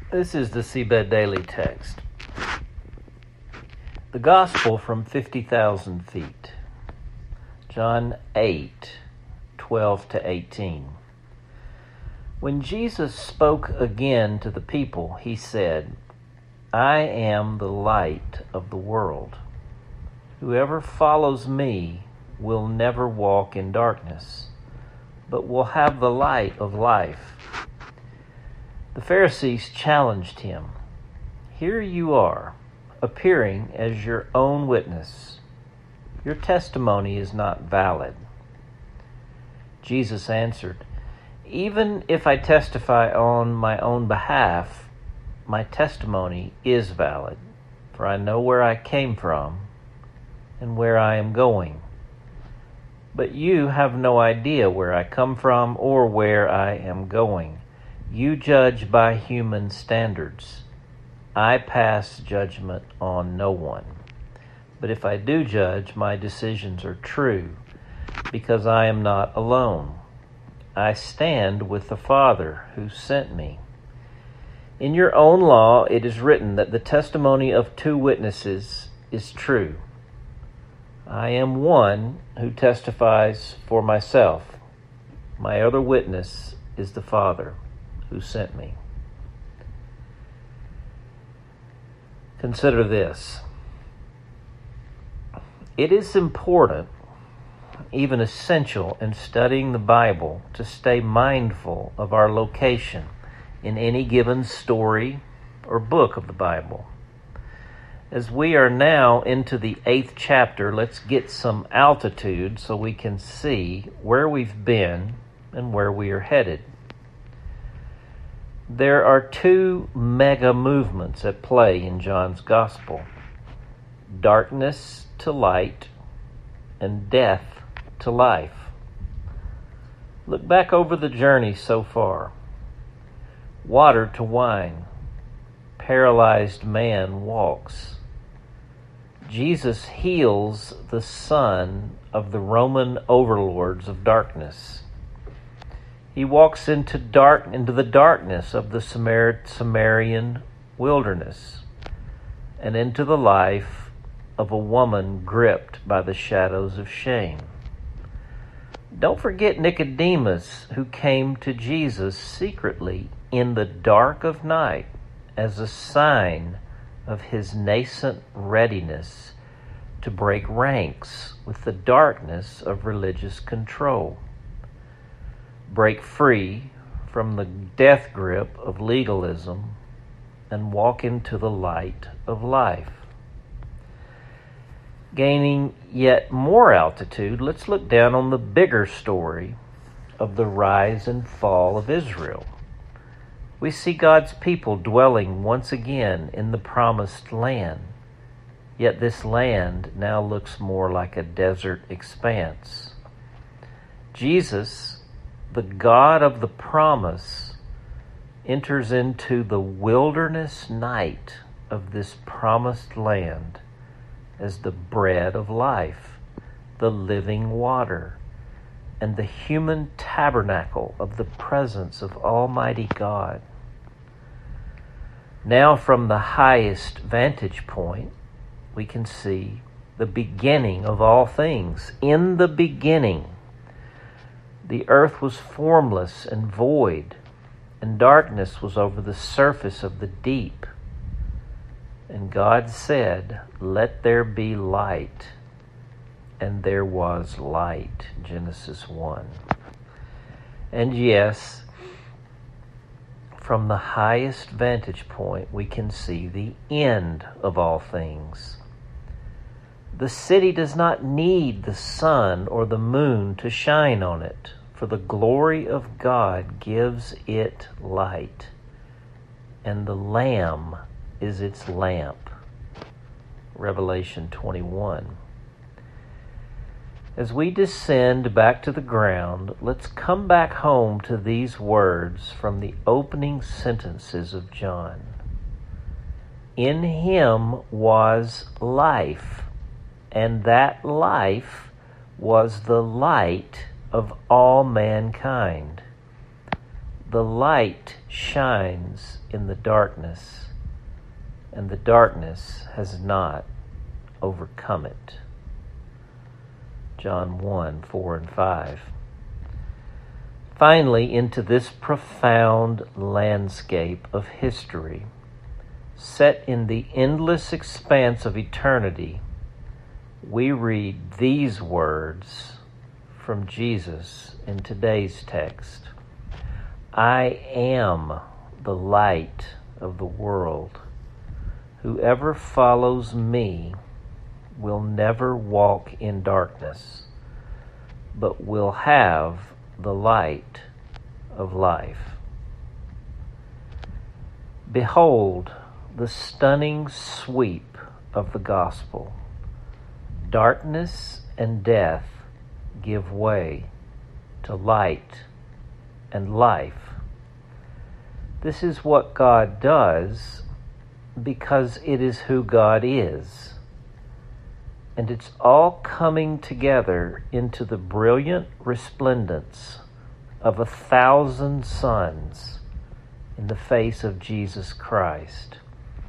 This is the Seabed Daily Text. The Gospel from 50,000 feet. John 8:12-18. When Jesus spoke again to the people, he said, I am the light of the world. Whoever follows me will never walk in darkness, but will have the light of life. The Pharisees challenged him. Here you are, appearing as your own witness. Your testimony is not valid. Jesus answered, Even if I testify on my own behalf, my testimony is valid, for I know where I came from and where I am going. But you have no idea where I come from or where I am going. You judge by human standards. I pass judgment on no one. But if I do judge, my decisions are true, because I am not alone. I stand with the Father who sent me. In your own law it is written that the testimony of two witnesses is true. I am one who testifies for myself. My other witness is the Father who sent me. Consider this. It is important, even essential, in studying the Bible to stay mindful of our location in any given story or book of the Bible. As we are now into the 8th chapter, let's get some altitude so we can see where we've been and where we are headed. There are two mega movements at play in John's Gospel: darkness to light and death to life. Look back over the journey so far. Water to wine. Paralyzed man walks. Jesus heals the son of the Roman overlords of darkness. He walks into the darkness of the Samaritan wilderness and into the life of a woman gripped by the shadows of shame. Don't forget Nicodemus, who came to Jesus secretly in the dark of night as a sign of his nascent readiness to break ranks with the darkness of religious control. Break free from the death grip of legalism and walk into the light of life. Gaining yet more altitude, let's look down on the bigger story of the rise and fall of Israel. We see God's people dwelling once again in the promised land, yet this land now looks more like a desert expanse. Jesus, the God of the promise, enters into the wilderness night of this promised land as the bread of life, the living water, and the human tabernacle of the presence of Almighty God. Now, from the highest vantage point, we can see the beginning of all things. In the beginning, the earth was formless and void, and darkness was over the surface of the deep. And God said, Let there be light. And there was light. Genesis 1. And yes, from the highest vantage point, we can see the end of all things. The city does not need the sun or the moon to shine on it, for the glory of God gives it light, and the Lamb is its lamp. Revelation 21. As we descend back to the ground, let's come back home to these words from the opening sentences of John. In him was life, and that life was the light of all mankind. The light shines in the darkness, and the darkness has not overcome it. John 1, 4 and 5. Finally, into this profound landscape of history, set in the endless expanse of eternity, we read these words from Jesus in today's text. I am the light of the world. Whoever follows me will never walk in darkness, but will have the light of life. Behold the stunning sweep of the gospel. Darkness and death give way to light and life. This is what God does because it is who God is. And it's all coming together into the brilliant resplendence of 1,000 suns in the face of Jesus Christ.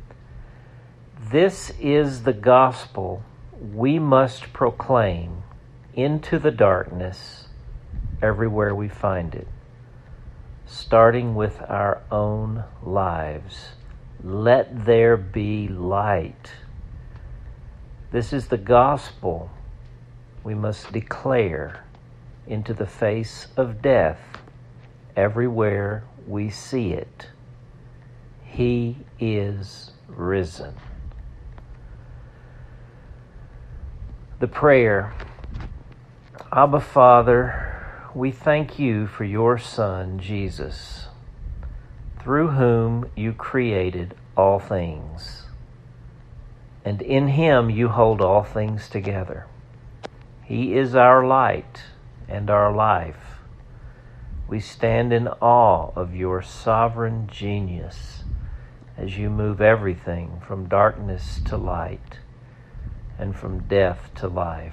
This is the gospel we must proclaim into the darkness everywhere we find it, starting with our own lives. Let there be light. This is the gospel we must declare into the face of death everywhere we see it. He is risen. The prayer. Abba, Father, we thank you for your Son, Jesus, through whom you created all things. And in him you hold all things together. He is our light and our life. We stand in awe of your sovereign genius as you move everything from darkness to light and from death to life.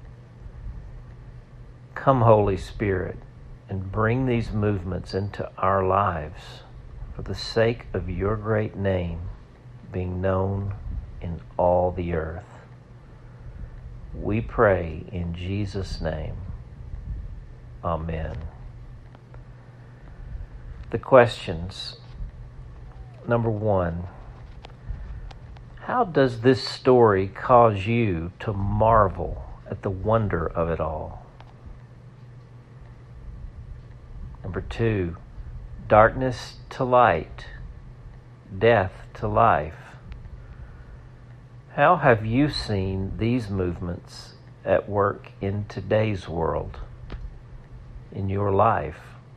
Come, Holy Spirit, and bring these movements into our lives for the sake of your great name being known in all the earth. We pray in Jesus' name. Amen. The questions. Number 1. How does this story cause you to marvel at the wonder of it all? Number 2. Darkness to light, death to life. How have you seen these movements at work in today's world, in your life?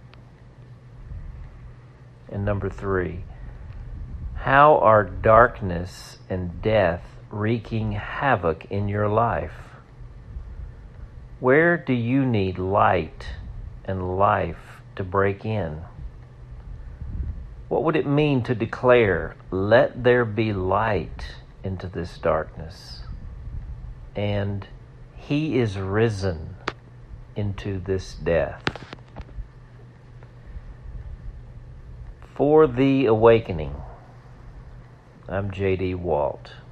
And number 3, how are darkness and death wreaking havoc in your life? Where do you need light and life to break in? What would it mean to declare, let there be light into this darkness, and he is risen into this death? For the Awakening, I'm J.D. Walt.